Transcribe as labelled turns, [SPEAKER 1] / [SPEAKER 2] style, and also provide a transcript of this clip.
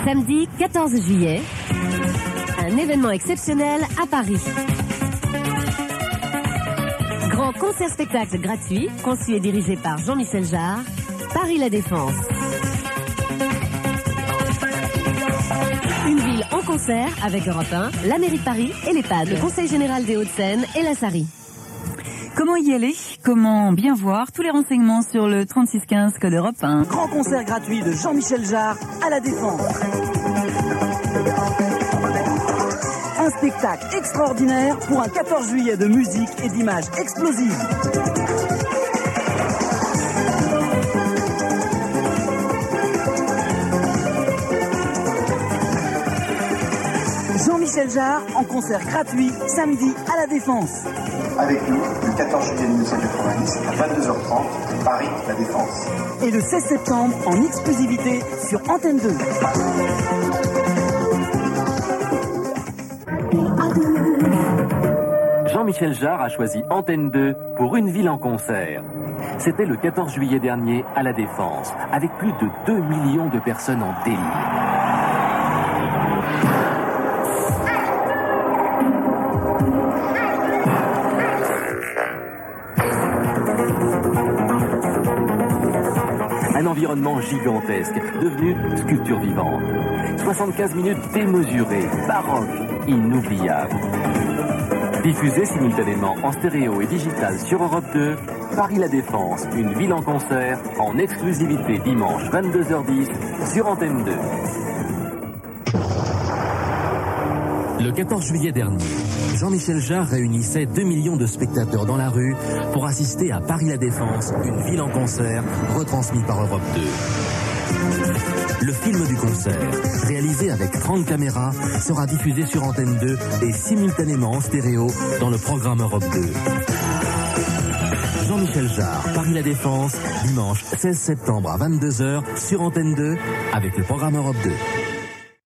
[SPEAKER 1] Samedi 14 juillet, un événement exceptionnel à Paris. Grand concert-spectacle gratuit, conçu et dirigé par Jean-Michel Jarre, Paris La Défense. Une ville en concert avec Europe 1, la mairie de Paris et l'EHPAD, le Conseil général des Hauts-de-Seine et la SARI.
[SPEAKER 2] Comment y aller? Comment bien voir? Tous les renseignements sur le 3615 code Europe 1.
[SPEAKER 3] Grand concert gratuit de Jean-Michel Jarre à La Défense. Un spectacle extraordinaire pour un 14 juillet de musique et d'images explosives. Jean-Michel Jarre en concert gratuit samedi à La Défense.
[SPEAKER 4] Avec nous, le 14 juillet 1990 à 22h30, Paris La Défense.
[SPEAKER 3] Et le 16 septembre en exclusivité sur Antenne 2.
[SPEAKER 5] Jean-Michel Jarre a choisi Antenne 2 pour Une ville en concert. C'était le 14 juillet dernier à La Défense, avec plus de 2 millions de personnes en délire. Un environnement gigantesque, devenu sculpture vivante. 75 minutes démesurées, baroques, inoubliables. Diffusé simultanément en stéréo et digital sur Europe 2, Paris La Défense, une ville en concert, en exclusivité dimanche 22h10 sur Antenne 2. Le 14 juillet dernier, Jean-Michel Jarre réunissait 2 millions de spectateurs dans la rue pour assister à Paris La Défense, une ville en concert, retransmis par Europe 2. Le film du concert, réalisé avec 30 caméras, sera diffusé sur Antenne 2 et simultanément en stéréo dans le programme Europe 2. Jean-Michel Jarre, Paris La Défense, dimanche 16 septembre à 22h sur Antenne 2 avec le programme Europe 2.